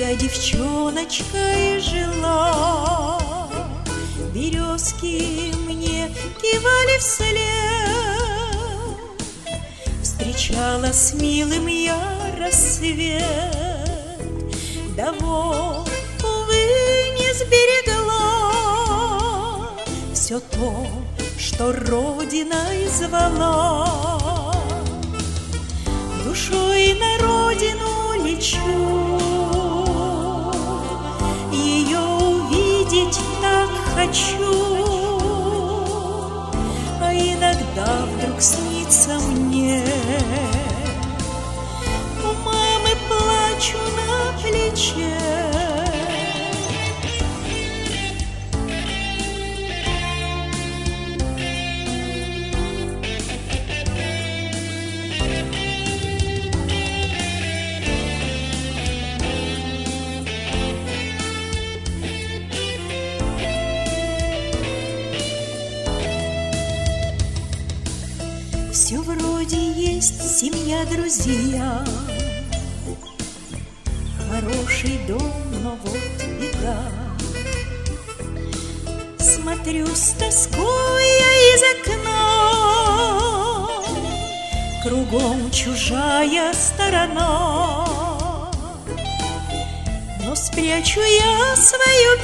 Я девчоночкой жила, березки мне кивали вслед. Встречала с милым я рассвет, да вот, увы, не сберегла все то, что Родиной звала. Душой на родину лечу, ее увидеть так хочу, а иногда вдруг снится мне, у мамы плачу на плече. Все вроде есть семья, друзья, хороший дом, но вот беда. Смотрю с тоской я из окна, кругом чужая сторона, но спрячу я свою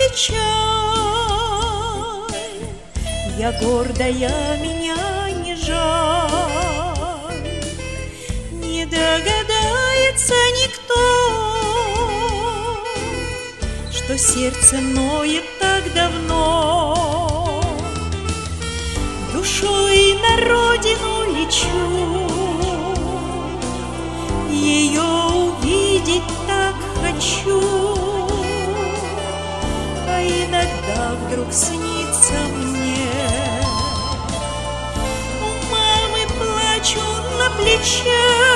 печаль. Я гордая, меня не жаль. Не догадается никто, что сердце ноет так давно. Душой на родину лечу, ее увидеть так хочу, а иногда вдруг снится мне, у мамы плачу на плече.